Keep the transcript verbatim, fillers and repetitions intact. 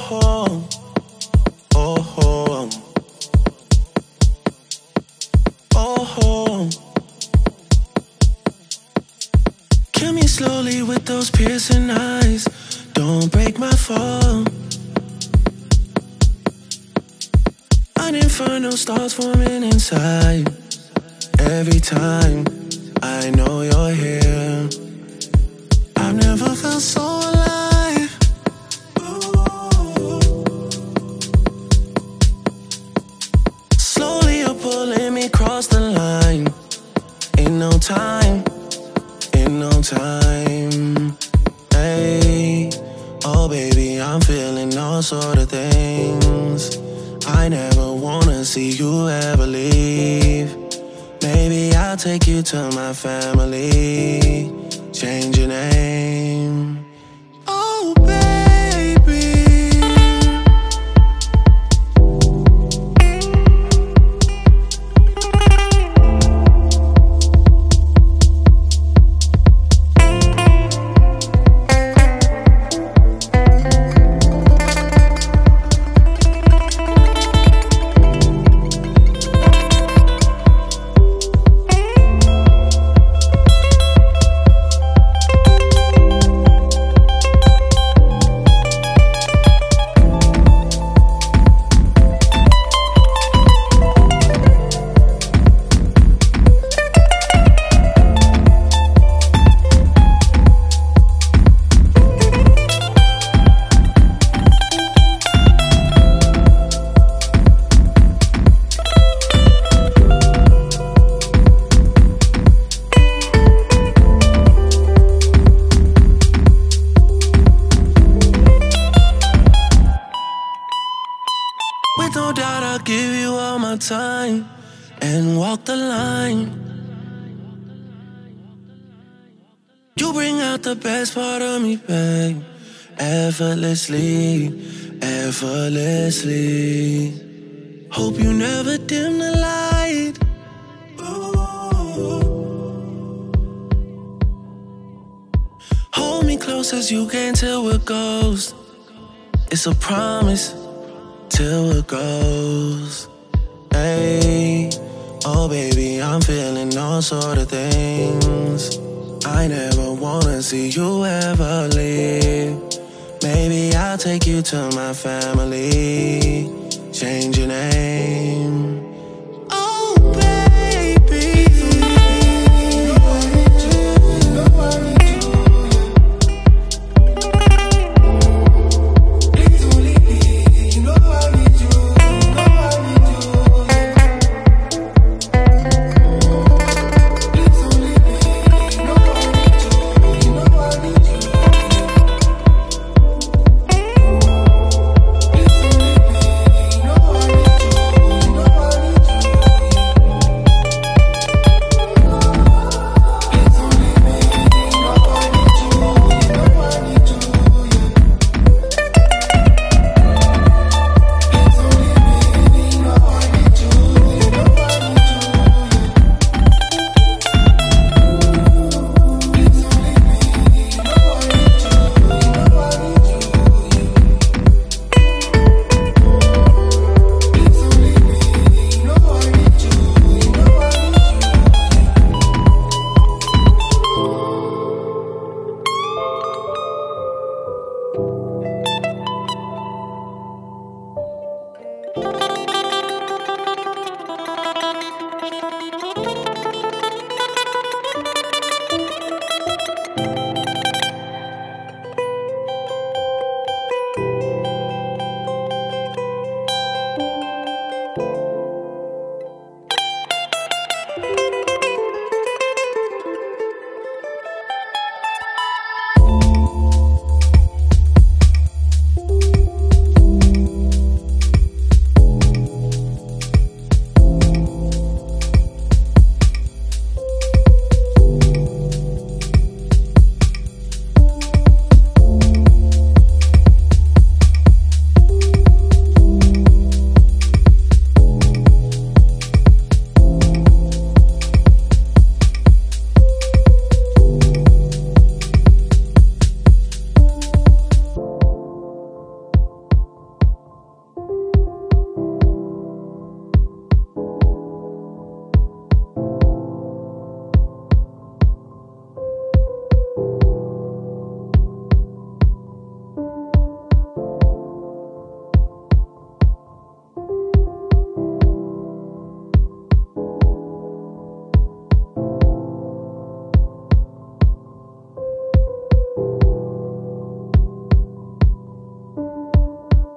oh, oh, oh, oh. Kill me slowly with those piercing eyes. Don't break my fall. An inferno starts forming inside. Every time I know you're here, I've never felt so alive. Ooh. Slowly you're pulling me across the line. In no time, in no time. Hey, oh baby, I'm feeling all sort of things. I never wanna see you ever leave. Maybe I'll take you to my family. Change your name. Oh, baby. With no doubt I'll give you all my time and walk the line. You bring out the best part of me, babe. Effortlessly, effortlessly. Hope you never dim the light. Ooh. Hold me close as you can till we're ghosts. It's a promise. Till it goes. Hey, oh baby, I'm feeling all sort of things. I never wanna see you ever leave. Maybe I'll take you to my family. Change your name.